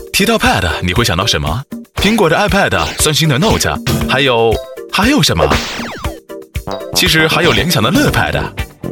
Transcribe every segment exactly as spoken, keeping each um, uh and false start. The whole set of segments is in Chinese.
提到 Pad， 你会想到什么？苹果的 iPad， 三星的 Note， 还有还有什么？其实还有联想的乐 Pad。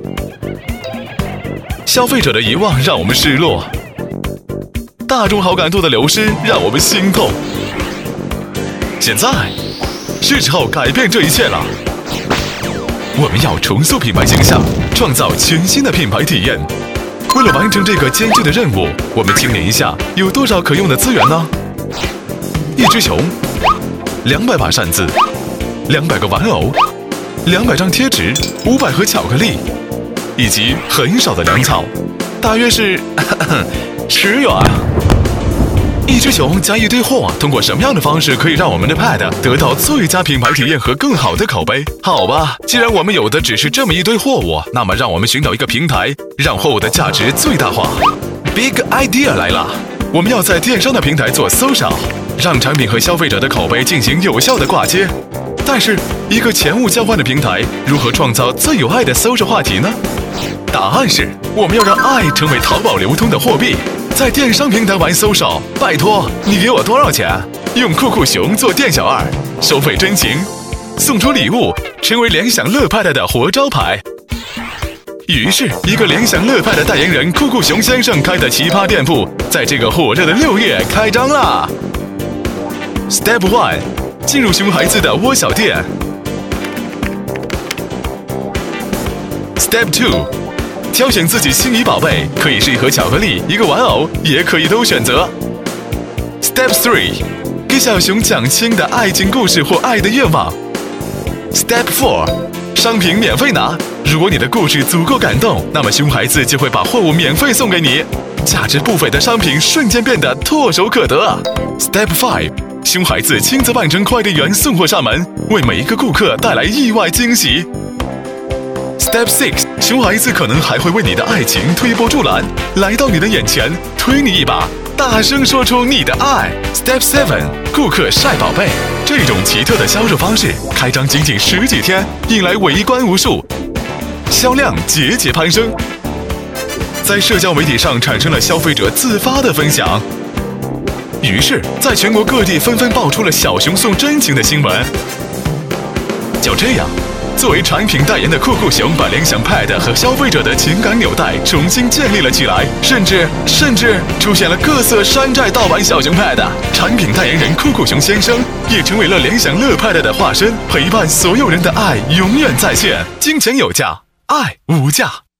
消费者的遗忘让我们失落，大众好感度的流失让我们心痛。现在是时候改变这一切了。我们要重塑品牌形象，创造全新的品牌体验。为了完成这个艰巨的任务，我们清点一下有多少可用的资源呢？一只熊，两百把扇子，两百个玩偶，两百张贴纸，五百盒巧克力，以及很少的粮草，大约是十元。一只熊加一堆货，通过什么样的方式可以让我们的 Pad 得到最佳品牌体验和更好的口碑？好吧，既然我们有的只是这么一堆货物，那么让我们寻找一个平台，让货物的价值最大化。Big idea 来了，我们要在电商的平台做搜索，让产品和消费者的口碑进行有效的挂接。但是，一个钱物交换的平台，如何创造最有爱的搜索话题呢？答案是，我们要让爱成为淘宝流通的货币。在电商平台玩搜索，拜托，你给我多少钱？用酷酷熊做店小二，收费真情，送出礼物，成为联想乐 Pad 的活招牌。于是，一个联想乐 Pad 的代言人酷酷熊先生开的奇葩店铺，在这个火热的六月开张啦。Step One， 进入熊孩子的窝小店。Step Two。挑选自己心仪宝贝，可以是一盒巧克力、一个玩偶，也可以都选择。Step Three， 给小熊讲清的爱情故事或爱的愿望。Step Four， 商品免费拿，如果你的故事足够感动，那么熊孩子就会把货物免费送给你，价值不菲的商品瞬间变得唾手可得。Step Five， 熊孩子亲自扮成快递员送货上门，为每一个顾客带来意外惊喜。Step Six， 熊孩子可能还会为你的爱情推波助澜，来到你的眼前，推你一把，大声说出你的爱。Step Seven， 顾客晒宝贝，这种奇特的销售方式，开张仅仅十几天，引来围观无数，销量节节攀升，在社交媒体上产生了消费者自发的分享，于是，在全国各地纷纷爆出了小熊送真情的新闻。就这样。作为产品代言的酷酷熊，把联想 Pad 和消费者的情感纽带重新建立了起来，甚至甚至出现了各色山寨盗版小熊 Pad。产品代言人酷酷熊先生也成为了联想乐 Pad 的化身，陪伴所有人的爱永远在线。金钱有价，爱无价。